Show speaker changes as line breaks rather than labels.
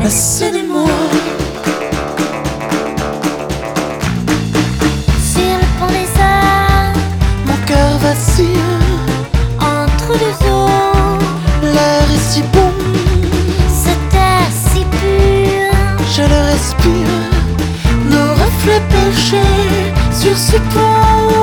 Laissez-moi.
Sur le pont des Arts,
Mon cœur vacille,
entre deux eaux,
l'air est si bon,
cette terre si pure,
je le respire. Nos reflets penchés sur ce pont.